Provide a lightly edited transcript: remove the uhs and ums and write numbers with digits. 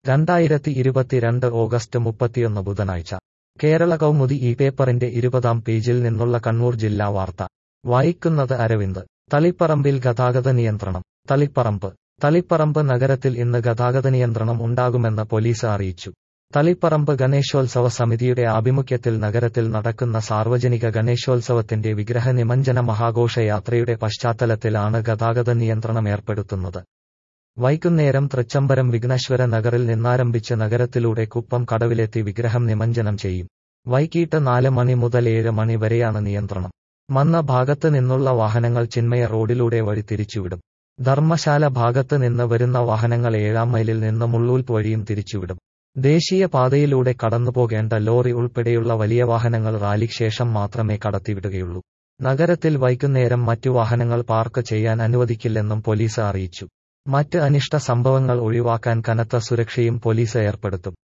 2022 August 31 ബുധനാഴ്ച കേരള കൗമുദി ഈ പേപ്പറിന്റെ 20-ാം പേജിൽ നിന്നുള്ള കണ്ണൂർ ജില്ലാ വാർത്ത വായിക്കുന്നത് അരവിന്ദ്. തളിപ്പറമ്പിൽ ഗതാഗത നിയന്ത്രണം. തളിപ്പറമ്പ് നഗരത്തിൽ ഇന്ന് ഗതാഗത നിയന്ത്രണം ഉണ്ടാകുമെന്ന് പോലീസ് അറിയിച്ചു. തളിപ്പറമ്പ് ഗണേശോത്സവ സമിതിയുടെ ആഭിമുഖ്യത്തിൽ നഗരത്തിൽ നടക്കുന്ന സാർവജനിക ഗണേശോത്സവത്തിന്റെ വിഗ്രഹ നിമജ്ജന മഹാഘോഷയാത്രയുടെ പശ്ചാത്തലത്തിലാണ് ഗതാഗത നിയന്ത്രണം ഏർപ്പെടുത്തുന്നത്. വൈകുന്നേരം തൃച്ചംബരം വിഘ്നേശ്വര നഗറിൽ നിന്നാരംഭിച്ച് നഗരത്തിലൂടെ കുപ്പം കടവിലെത്തി വിഗ്രഹം നിമജ്ജനം ചെയ്യും. വൈകിട്ട് 4 മണി മുതൽ 7 മണി വരെയാണ് നിയന്ത്രണം. മന്ന ഭാഗത്ത് നിന്നുള്ള വാഹനങ്ങൾ ചിന്മയ റോഡിലൂടെ വഴി തിരിച്ചുവിടും. ധർമ്മശാല ഭാഗത്ത് നിന്ന് വരുന്ന വാഹനങ്ങൾ 7-ാം മൈലിൽ നിന്ന് മുള്ളൂൽപ്പ് വഴിയും തിരിച്ചുവിടും. ദേശീയ പാതയിലൂടെ കടന്നുപോകേണ്ട ലോറി ഉൾപ്പെടെയുള്ള വലിയ വാഹനങ്ങൾ റാലിക്ക് ശേഷം മാത്രമേ കടത്തിവിടുകയുള്ളൂ. നഗരത്തിൽ വൈകുന്നേരം മറ്റു വാഹനങ്ങൾ പാർക്ക് ചെയ്യാൻ അനുവദിക്കില്ലെന്നും പോലീസ് അറിയിച്ചു. മറ്റ് അനിഷ്ട സംഭവങ്ങൾ ഒഴിവാക്കാൻ കനത്ത സുരക്ഷയും പോലീസ് ഏർപ്പെടുത്തും.